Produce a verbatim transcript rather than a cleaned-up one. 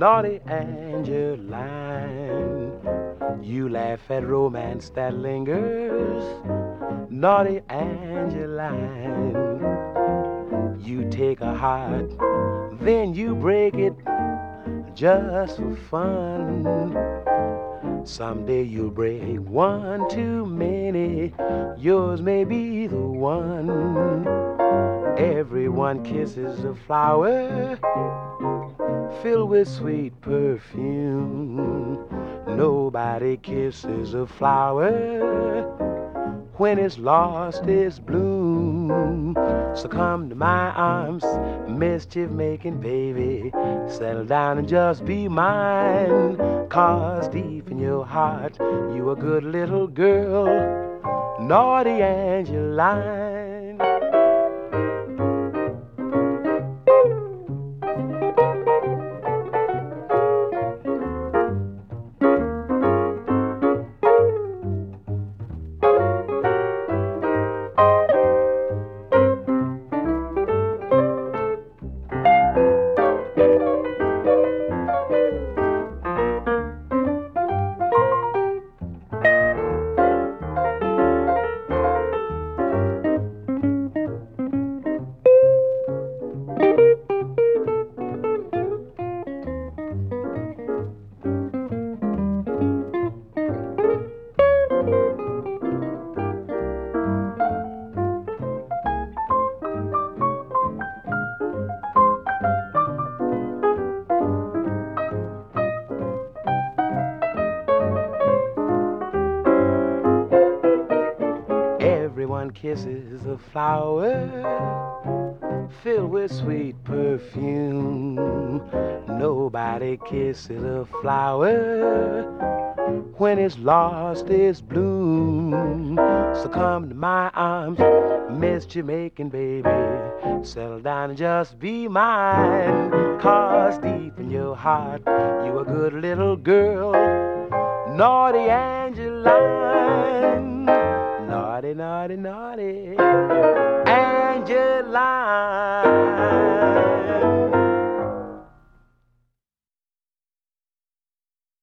naughty Angeline. You laugh at romance that lingers, naughty Angeline. You take a heart, then you break it just for fun. Someday you'll break one too many, yours may be the one. Everyone kisses a flower filled with sweet perfume. Nobody kisses a flower when it's lost its bloom. So come to my arms, mischief-making baby. Settle down and just be mine. 'Cause deep in your heart, you a good little girl, naughty Angeline. Everyone kisses a flower filled with sweet perfume. Nobody kisses a flower when it's lost its bloom. So come to my arms, mischief-making baby. Settle down and just be mine. 'Cause deep in your heart, you a good little girl, naughty Angeline. Naughty, naughty, naughty Angeline.